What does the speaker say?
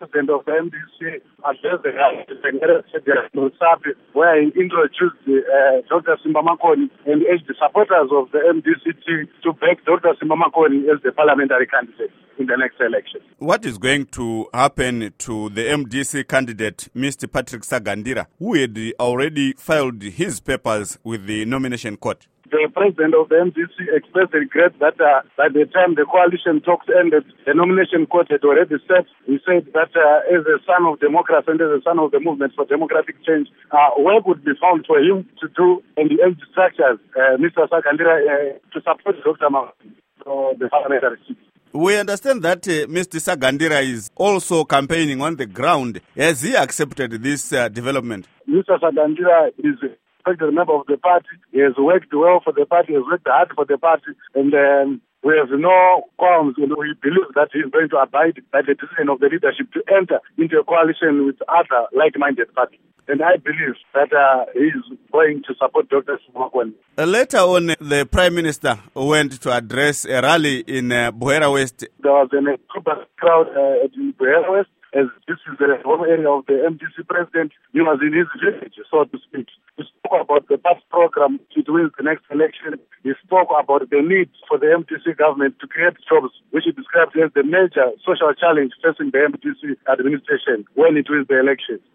president of the MDC addressed the Musapi, where he introduced Dr. Simba Makoni and urged the supporters of the MDC to back Dr. Simba Makoni as the parliamentary candidate in the next election. What is going to happen to the MDC candidate, Mr. Patrick Sagandira, who had already filed his papers with the nomination court? The president of the MDC expressed regret that by the time the coalition talks ended, the nomination court had already set. He said that as a son of democracy and as a son of the movement for democratic change, work would be found for him to do in the MD structures, Mr. Sagandira, to support Dr. Makoni for the parliamentary seat. We understand that Mr. Sagandira is also campaigning on the ground. Has he accepted this development? Mr. Sagandira is a member of the party. He has worked well for the party, he has worked hard for the party, and we have no qualms. We believe that he is going to abide by the decision of the leadership to enter into a coalition with other like-minded parties. And I believe that he is going to support Dr. Makoni. Later on, the Prime Minister went to address a rally in Buhera West. There was a crowd in Buhera West, as this is the home area of the MDC president. He was in his village, so to speak. He spoke about the past program to win the next election. He spoke about the need for the MDC government to create jobs, which he described as the major social challenge facing the MDC administration when it wins the election.